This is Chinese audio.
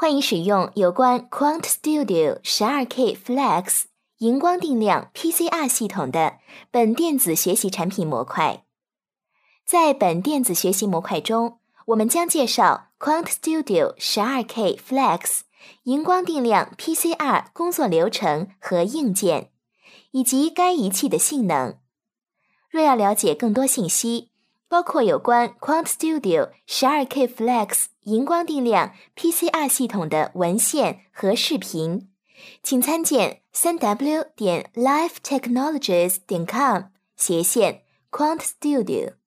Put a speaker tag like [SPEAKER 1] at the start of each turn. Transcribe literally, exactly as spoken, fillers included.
[SPEAKER 1] 欢迎使用有关 Quant Studio 十二 K Flex 荧光定量 P C R 系统的本电子学习产品模块。在本电子学习模块中，我们将介绍 Quant Studio 十二 K Flex 荧光定量 P C R 工作流程和硬件，以及该仪器的性能。若要了解更多信息，包括有关 Quant Studio 十二 K Flex 荧光定量 P C R 系统的文献和视频，请参见 三 w 点 lifetechnologies 点 com 斜线 Quant Studio。